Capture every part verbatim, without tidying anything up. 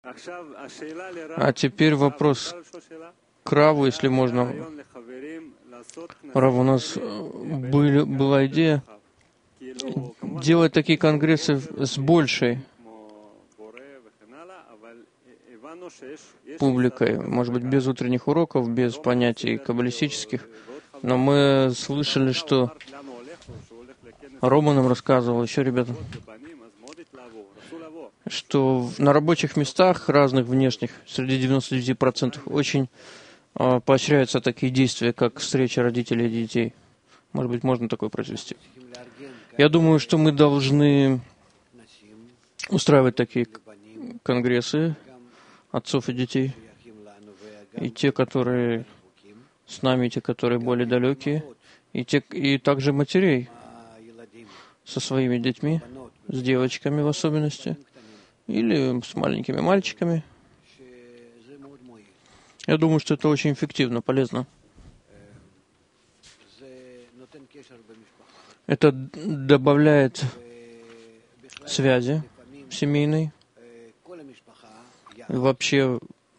А теперь вопрос к Раву, если можно. Рав, у нас были, была идея делать такие конгрессы с большей публикой, может быть, без утренних уроков, без понятий каббалистических, но мы слышали, что Рома нам рассказывал, еще ребята, что на рабочих местах разных внешних, среди девяноста девяти процентов, очень э, поощряются такие действия, как встреча родителей и детей. Может быть, можно такое произвести. Я думаю, что мы должны устраивать такие конгрессы отцов и детей, и те, которые с нами, и те, которые более далекие, и, те, и также матерей со своими детьми, с девочками в особенности, или с маленькими мальчиками. Я думаю, что это очень эффективно, полезно. Это добавляет связи семейной. И вообще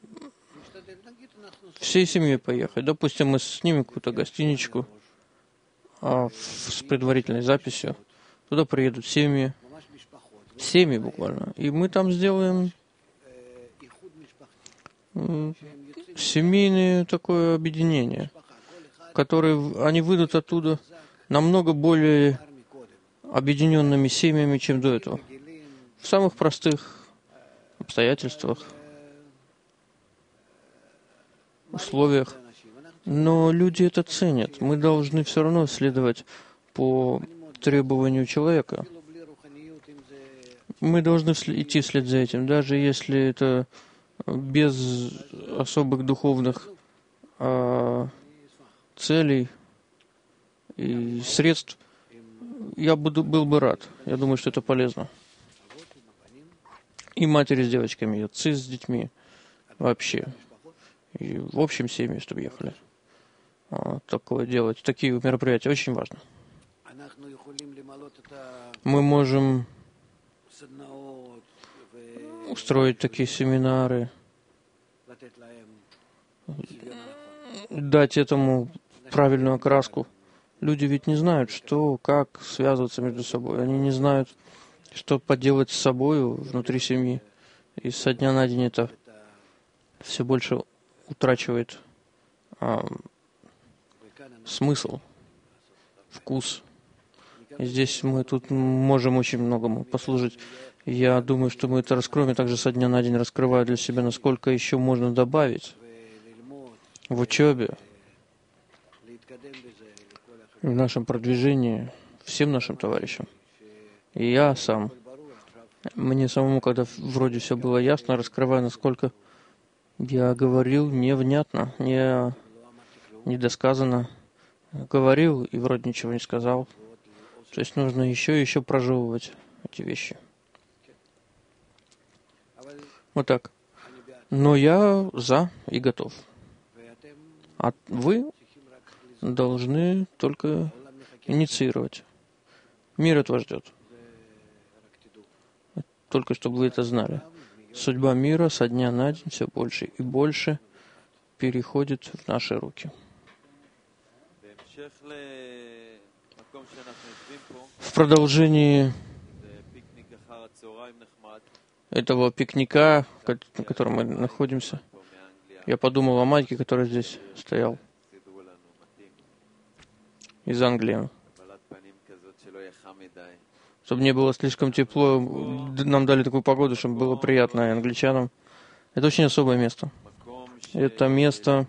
всей семьей поехать. Допустим, мы снимем какую-то гостиничку а, с предварительной записью. Туда приедут семьи. Семьи буквально. И мы там сделаем семейное такое объединение, которые они выйдут оттуда намного более объединенными семьями, чем до этого. В самых простых обстоятельствах, условиях. Но люди это ценят. Мы должны все равно следовать по требованию человека. Мы должны идти вслед за этим, даже если это без особых духовных а, целей и средств. Я буду, был бы рад. Я думаю, что это полезно. И матери с девочками, и отцы с детьми вообще. И в общем семьи, чтобы ехали. А, такое делать. Такие мероприятия очень важно. Мы можем устроить такие семинары, дать этому правильную окраску. Люди ведь не знают, что, как связываться между собой. Они не знают, что поделать с собой внутри семьи. И со дня на день это все больше утрачивает а, смысл, вкус. И здесь мы тут можем очень многому послужить. Я думаю, что мы это раскроем, и также со дня на день раскрываю для себя, насколько еще можно добавить в учебе, в нашем продвижении, всем нашим товарищам. И я сам, мне самому, когда вроде все было ясно, раскрываю, насколько я говорил невнятно, не, недосказанно. Говорил и вроде ничего не сказал. То есть нужно еще и еще прожевывать эти вещи. Вот так. Но я за и готов. А вы должны только инициировать. Мир этого ждет. Только чтобы вы это знали. Судьба мира со дня на день все больше и больше переходит в наши руки. В продолжении этого пикника, на котором мы находимся, я подумал о Майке, который здесь стоял, из Англии. Чтобы не было слишком тепло, нам дали такую погоду, чтобы было приятно и англичанам. Это очень особое место. Это место,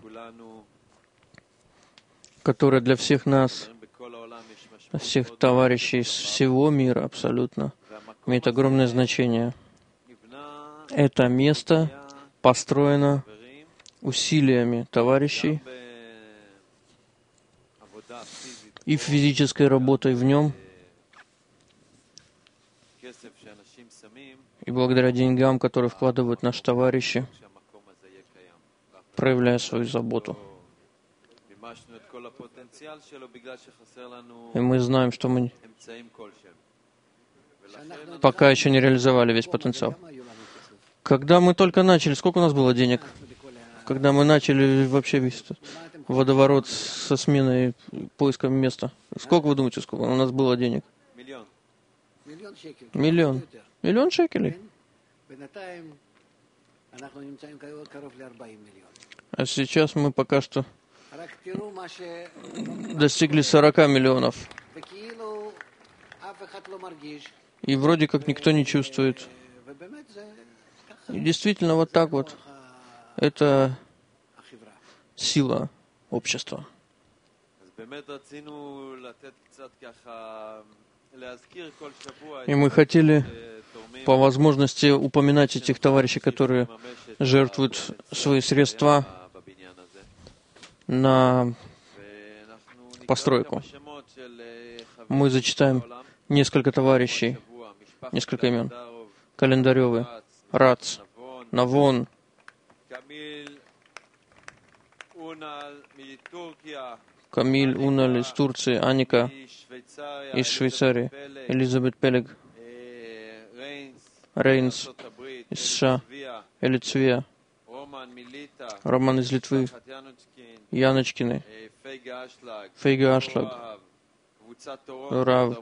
которое для всех нас, всех товарищей из всего мира абсолютно, имеет огромное значение. Это место построено усилиями товарищей и физической работой в нем, и благодаря деньгам, которые вкладывают наши товарищи, проявляя свою заботу. И мы знаем, что мы пока еще не реализовали весь потенциал. Когда мы только начали, сколько у нас было денег? Когда мы начали вообще весь этот водоворот со сменой, поиском места. Сколько вы думаете, сколько у нас было денег? Миллион. Миллион шекелей. А сейчас мы пока что достигли сорока миллионов. И вроде как никто не чувствует. И действительно, вот так вот. Это сила общества. И мы хотели по возможности упоминать этих товарищей, которые жертвуют свои средства на постройку. Мы зачитаем несколько товарищей, несколько имен. Календаревы, Рац, Навон, Камиль Уналь из Турции, Аника из Швейцарии, Элизабет Пелег, Рейнс из США, Элицвия, Роман из Литвы, Яночкины, Фейга Ашлаг, Рав.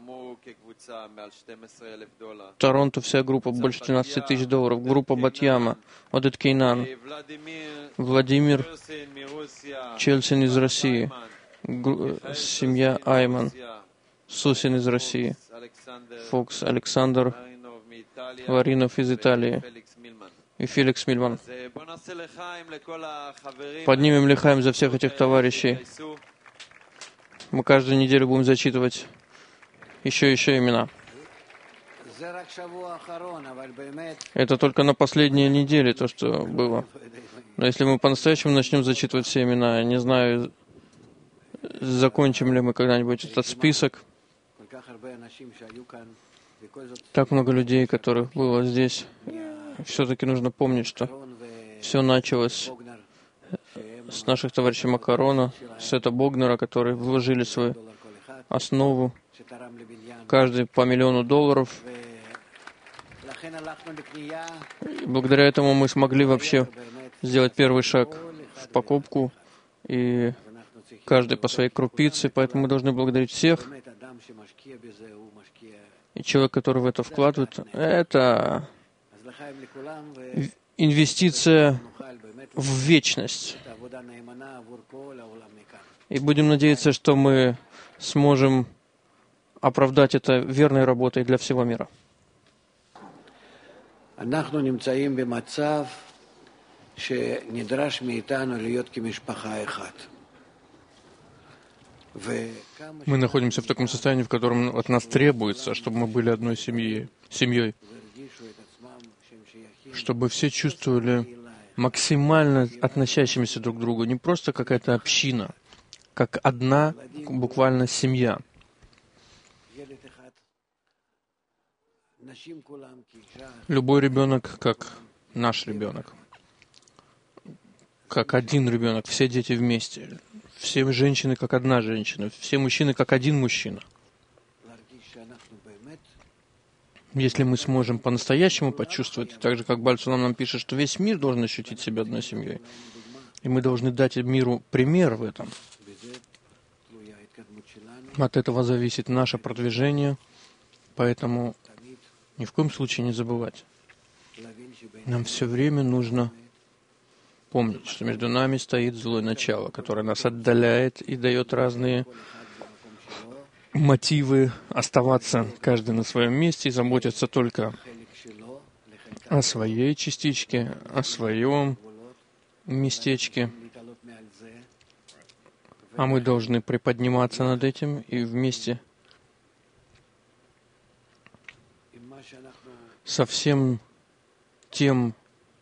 Торонто вся группа больше двенадцати тысяч долларов. Группа Батьяма, Одет Кейнан, Владимир Чельсин из России, Гру... семья Айман, Сусин из России, Фокс Александр, Варинов из Италии и Феликс Мильман. Поднимем лихаем за всех этих товарищей. Мы каждую неделю будем зачитывать еще и еще имена. Это только на последние недели то, что было. Но если мы по-настоящему начнем зачитывать все имена, я не знаю, закончим ли мы когда-нибудь этот список. Так много людей, которых было здесь. Все-таки нужно помнить, что все началось с наших товарищей Макарона, Сета Богнера, которые вложили свою основу, каждый по миллиону долларов. И благодаря этому мы смогли вообще сделать первый шаг в покупку, и каждый по своей крупице, поэтому мы должны благодарить всех. И человек, который в это вкладывает, это инвестиция в вечность. И будем надеяться, что мы сможем оправдать это верной работой для всего мира. Мы находимся в таком состоянии, в котором от нас требуется, чтобы мы были одной семьей, семьей, чтобы все чувствовали максимально относящимися друг к другу, не просто какая-то община, как одна буквально семья. Любой ребенок, как наш ребенок, как один ребенок, все дети вместе, все женщины, как одна женщина, все мужчины, как один мужчина. Если мы сможем по-настоящему почувствовать, так же, как Бальцунам нам пишет, что весь мир должен ощутить себя одной семьей, и мы должны дать миру пример в этом. От этого зависит наше продвижение, поэтому ни в коем случае не забывать. Нам все время нужно помнить, что между нами стоит злое начало, которое нас отдаляет и дает разные мотивы оставаться каждый на своем месте и заботиться только о своей частичке, о своем местечке. А мы должны приподниматься над этим и вместе со всем тем,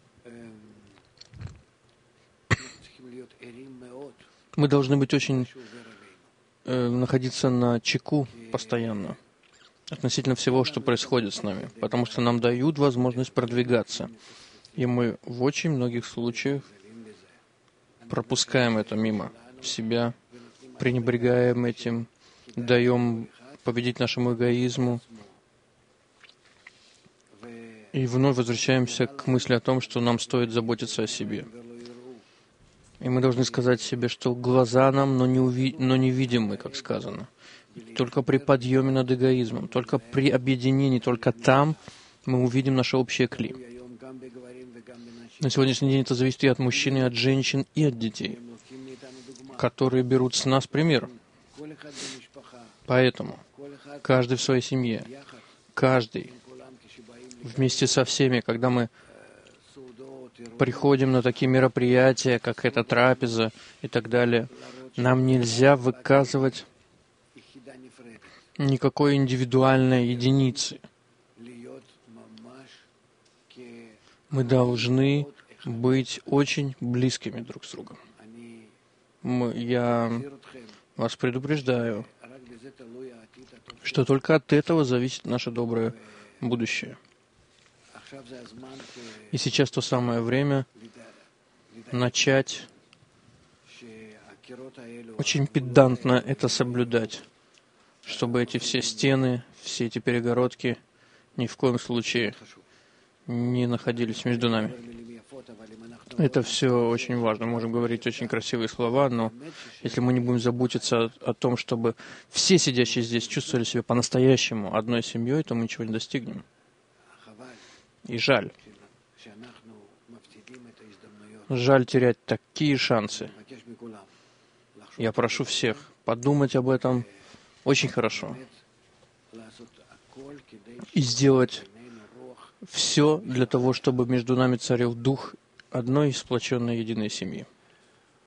мы должны быть очень э, находиться на чеку постоянно относительно всего, что происходит с нами, потому что нам дают возможность продвигаться. И мы в очень многих случаях пропускаем это мимо себя, пренебрегаем этим, даем победить нашему эгоизму. И вновь возвращаемся к мысли о том, что нам стоит заботиться о себе. И мы должны сказать себе, что глаза нам, но не, уви... но не видим мы, как сказано. Только при подъеме над эгоизмом, только при объединении, только там мы увидим наше общее кли. На сегодняшний день это зависит и от мужчин, и от женщин, и от детей, которые берут с нас пример. Поэтому каждый в своей семье, каждый вместе со всеми, когда мы приходим на такие мероприятия, как эта трапеза и так далее, нам нельзя выказывать никакой индивидуальной единицы. Мы должны быть очень близкими друг с другом. Мы, я вас предупреждаю, что только от этого зависит наше доброе будущее. И сейчас то самое время начать очень педантно это соблюдать, чтобы эти все стены, все эти перегородки ни в коем случае не находились между нами. Это все очень важно. Мы можем говорить очень красивые слова, но если мы не будем заботиться о, о том, чтобы все сидящие здесь чувствовали себя по-настоящему одной семьей, то мы ничего не достигнем. И жаль. Жаль терять такие шансы. Я прошу всех подумать об этом очень хорошо и сделать все для того, чтобы между нами царил дух одной сплоченной единой семьи.